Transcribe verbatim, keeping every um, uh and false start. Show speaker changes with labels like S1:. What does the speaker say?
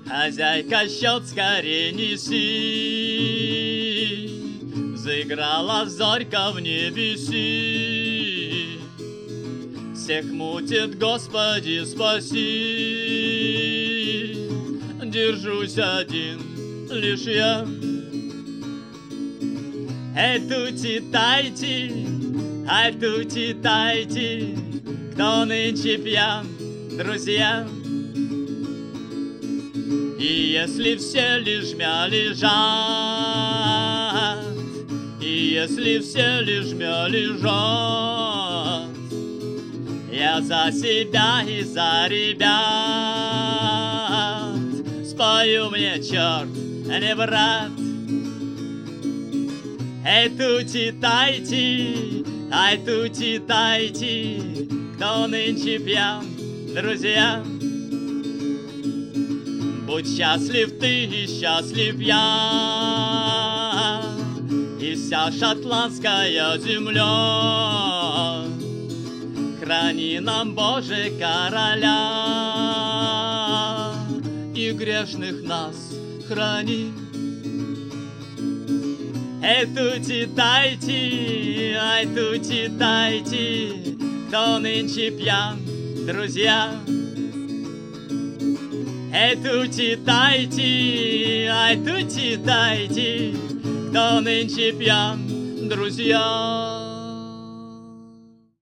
S1: Хозяйка, счет скорее неси, заиграла зорька в небеси. Всех мутит, Господи, спаси, держусь один лишь я. Эй, тути-тайте, ай, тути-тайте, кто нынче пьян, друзья? И если все лежмя лежат, и если все лежмя лежат, я за себя и за ребят спою, мне черт не брат. Эй, тути-тайте, ай, тути-тайте, кто нынче пьян, друзья? Будь счастлив ты и счастлив я, и вся шотландская земля. Храни нам, Боже, короля, и грешных нас храни. Эй, тути-тайте, ай, тути-тайте, кто нынче пьян, друзья? Эй, тути-тайте, ай, тути-тайте, кто нынче пьян, друзья?